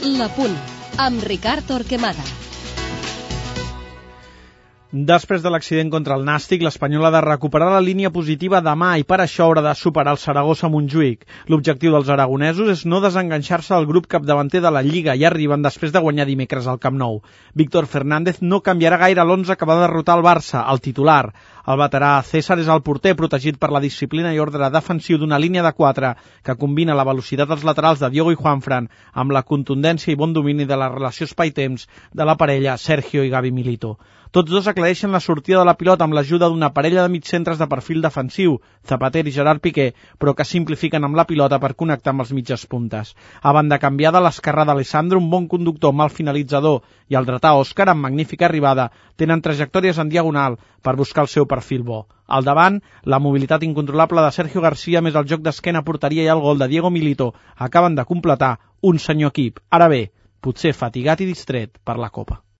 La Punt, amb Ricard Torquemada. Després de l'accident contra el Nàstic, l'Espanyol ha de recuperar la línia positiva demà i per això haurà de superar el Saragossa-Montjuïc. L'objectiu dels aragonesos és no desenganxar-se del grup capdavanter de la Lliga i arriben després de guanyar dimecres al Camp Nou. Víctor Fernández no canviarà gaire l'11 que va derrotar el Barça, el titular. El veterà César és el porter protegit per la disciplina i ordre defensiu d'una línia de 4 que combina la velocitat dels laterals de Diogo i Juanfran amb la contundència i bon domini de la relació espai-temps de la parella Sergio i Gavi Milito. Tots dos aclareixen la sortida de la pilota amb l'ajuda d'una parella de mitjcentres de perfil defensiu, Zapater i Gerard Piqué, però que simplifiquen amb la pilota per connectar amb els mitges puntes. A banda canviada, l'esquerrà d'Alessandro, un bon conductor, mal finalitzador, i el dretà Òscar, amb magnífica arribada, tenen trajectòries en diagonal per buscar el seu perfil bo. Al davant, la mobilitat incontrolable de Sergio García més el joc d'esquena a porteria i el gol de Diego Milito acaben de completar un senyor equip. Ara bé, potser fatigat i distret per la Copa.